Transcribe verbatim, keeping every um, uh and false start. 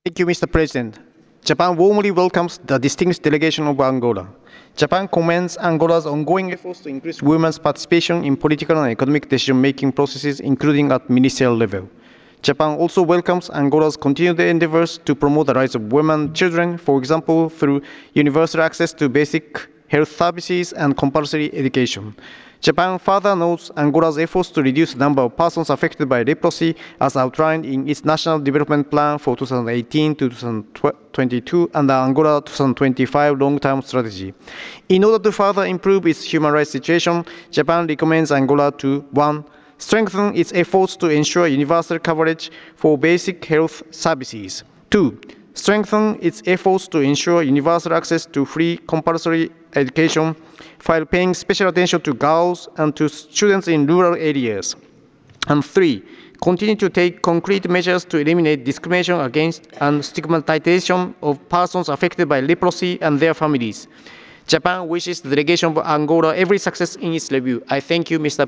Thank you, Mister President. Japan warmly welcomes the distinguished delegation of Angola. Japan commends Angola's ongoing efforts to increase women's participation in political and economic decision-making processes, including at ministerial level. Japan also welcomes Angola's continued endeavors to promote the rights of women and children, for example, through universal access to basic health services and compulsory education. Japan further notes Angola's efforts to reduce the number of persons affected by leprosy as outlined in its National Development Plan for twenty eighteen to twenty twenty-two and the Angola twenty twenty-five long-term strategy. In order to further improve its human rights situation, Japan recommends Angola to one Strengthen its efforts to ensure universal coverage for basic health services. two Strengthen its efforts to ensure universal access to free compulsory education while paying special attention to girls and to students in rural areas. And three, continue to take concrete measures to eliminate discrimination against and stigmatization of persons affected by leprosy and their families. Japan wishes the delegation of Angola every success in its review. I thank you, Mister